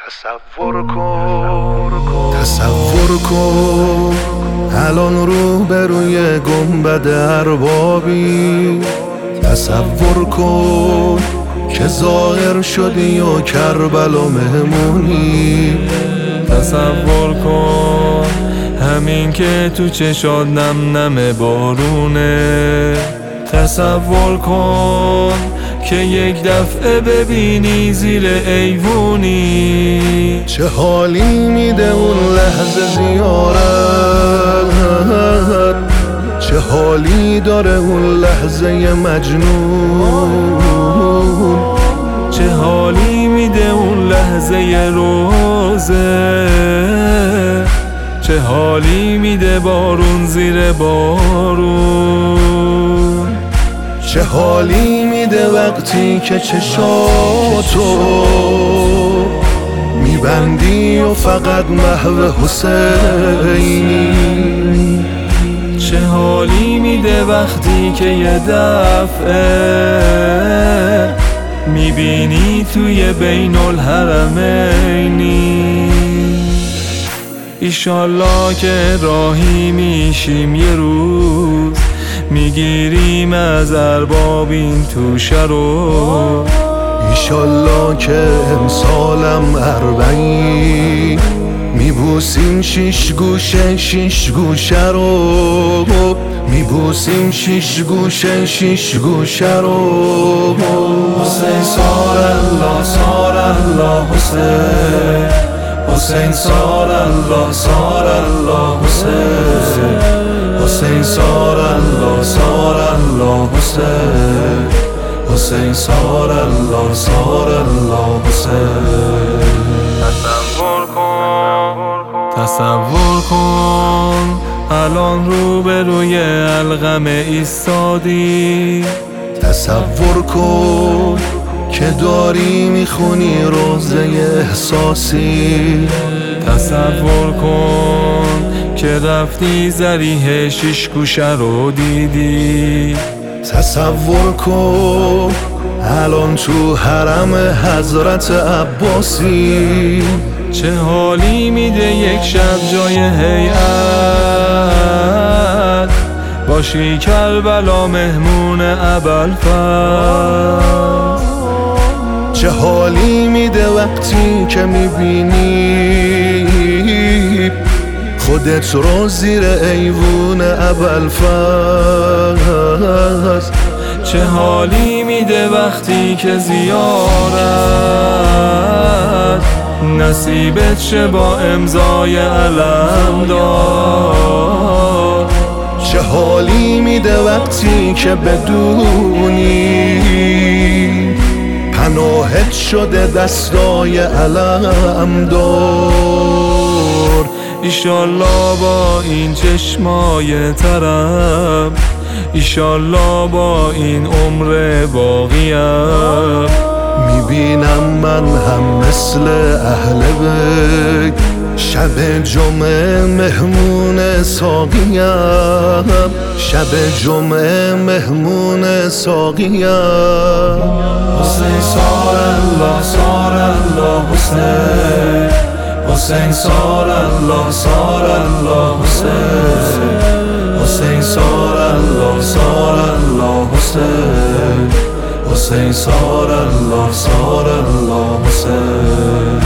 تصور کن الان روبروی گنبد اربابی. تصور کن که ظاهر شدی و کربلا مهمونی. تصور کن همین که تو چشات نم نم بارونه. تصور کن که یک دفعه ببینی زیر ایوونی. چه حالی میده اون لحظه زیارت، چه حالی داره اون لحظه مجنون. چه حالی میده اون لحظه روزه، چه حالی میده بارون زیر بارون. چه حالی میده وقتی که چشاتو میبندی و فقط محو حسینی. چه حالی میده وقتی که یه دفعه میبینی توی بین الحرمینی. ایشالله که راهی میشیم یه روز، میگیریم از ارباب این توشه رو. ایشالله که امسالم 40 میبوسیم 6 گوشه رو. میبوسیم 6 گوشه رو. حسین سار الله سار الله حسین، حسین سار الله سار الله حسین، حسین سار الله سار الله حسین، حسین سار الله سار الله حسین. تصور کن الان روبروی القمه ایستادی. تصور کن که داری میخونی روزه احساسی. تصور کن که رفتی ذریح 6 گوشه رو دیدی. تصور کن الان تو حرم حضرت عباسی. چه حالی میده یک شب جای هیئت باشی کربلا مهمون ابوالفضل. چه حالی میده وقتی که میبینی خودت رو زیر ایوون ابوالفضل. چه حالی میده وقتی که زیارت نصیبت شه با امضای علمدار. چه حالی میده وقتی که بدونی پناهت شده دستای علمدار. ایشالله با این چشمای ترم، ایشالله با این عمر باقیم میبینم من هم مثل اهل بیت شب جمعه مهمون ساقیم. شب جمعه مهمون ساقیم. حسین سار الله سار الله حسین، حسین سار الله سار الله حسین، حسین سار الله سار الله حسین، حسین سار الله سار الله حسین.